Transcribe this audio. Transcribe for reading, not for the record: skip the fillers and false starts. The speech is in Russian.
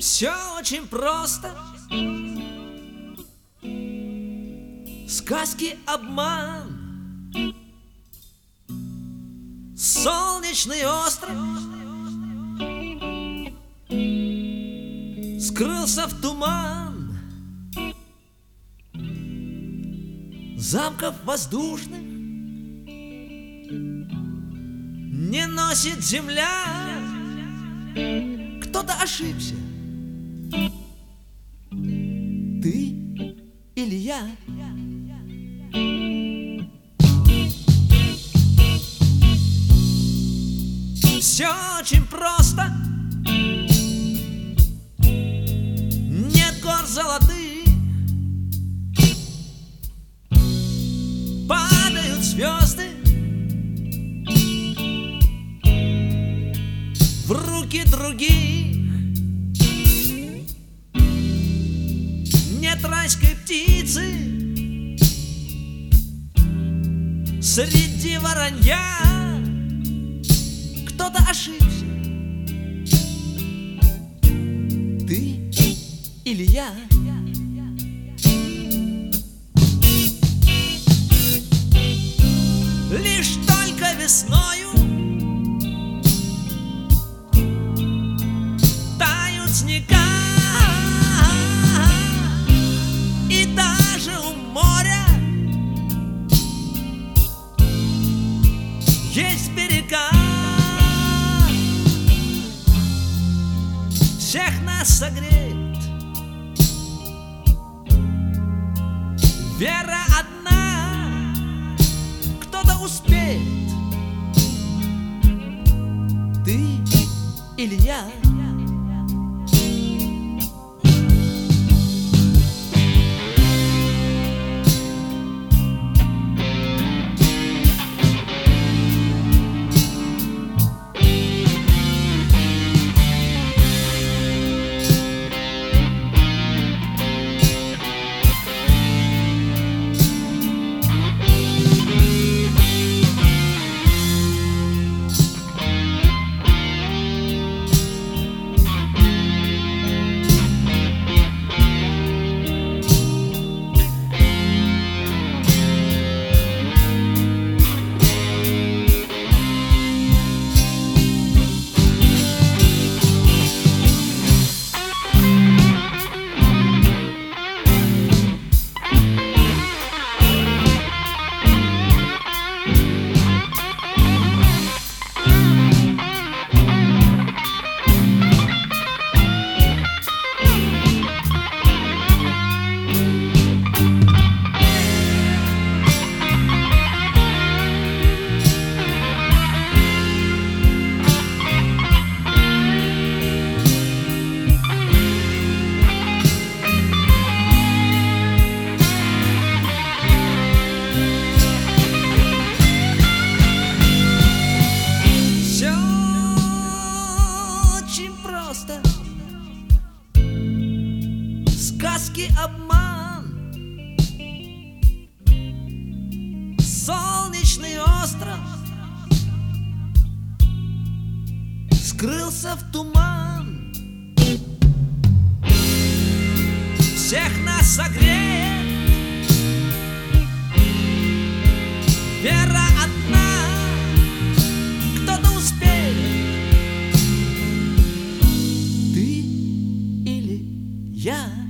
Все очень просто. Сказки обман. Солнечный остров скрылся в туман. Замков воздушных не носит земля. Кто-то ошибся. Ты или я? Все очень просто. Нет гор золотых, падают звезды в руки других. Нет райской птицы среди воронья. Кто-то ошибся. Ты или я? Лишь только весною тают снега, и даже у моря есть берега. Всех нас согреет вера одна. Кто-то успеет. Ты или я? Сказки обман. Солнечный остров скрылся в туман. Всех нас согреет вера одна. Кто-то успеет. Ты или я?